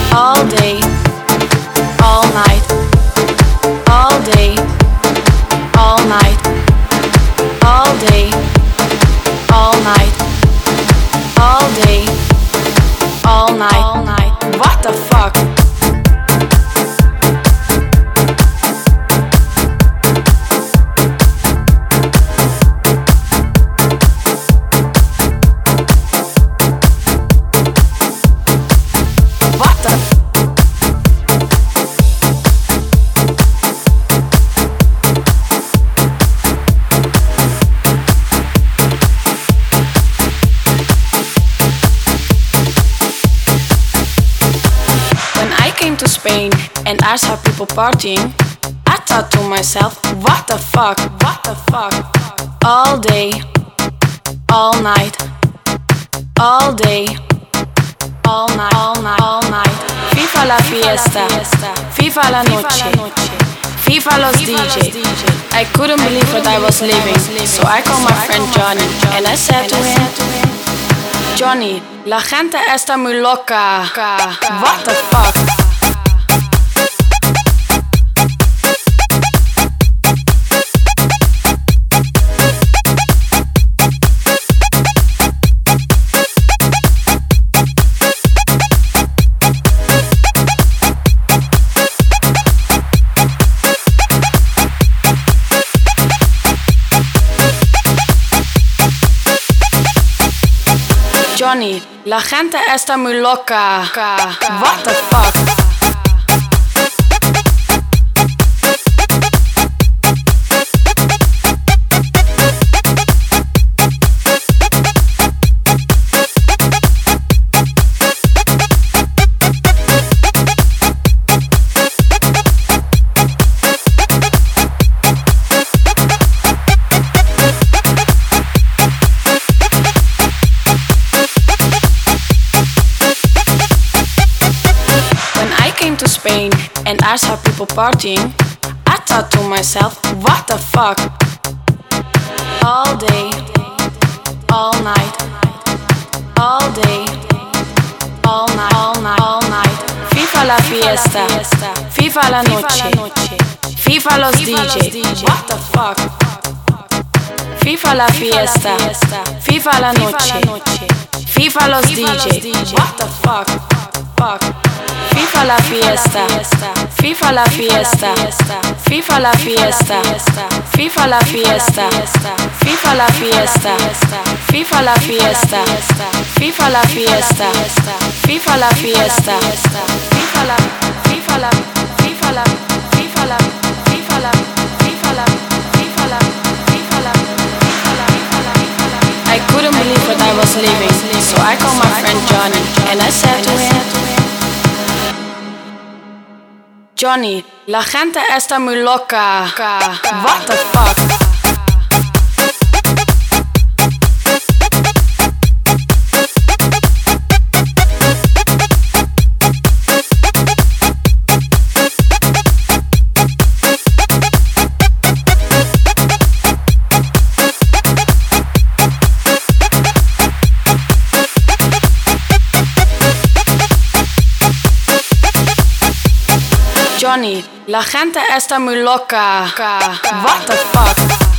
all day, all night, all day, all night, all day, all night, all day, all night, all night. What the fuck? To Spain and I saw people partying, I thought to myself, what the fuck, what the fuck? All day, all night, all day, all night, all night, all night. FIFA la fiesta, FIFA la noche, FIFA los DJ. I couldn't believe what I was living, so I called my friend Johnny and I said to him, Johnny, la gente está muy loca. What the fuck? Johnny, la gente está muy loca. What the fuck? To Spain and I saw people partying, I thought to myself, what the fuck? All day, all night, all day, all night, all night, all night. FIFA la fiesta, FIFA la noche, FIFA los DJ. What the fuck? FIFA la fiesta, FIFA la noche, FIFA los DJ. What the fuck? Fuck. FIFA la fiesta, FIFA la fiesta, FIFA la fiesta, FIFA la fiesta, FIFA la fiesta, FIFA la fiesta, FIFA la fiesta, FIFA la fiesta, FIFA la, FIFA la, FIFA la, FIFA la, FIFA la, FIFA la, FIFA la, FIFA la, I couldn't believe what I was living, so I called my friend Johnny and I said to him, Johnny, la gente está muy loca. What the fuck? Johnny, la gente está muy loca. What the fuck?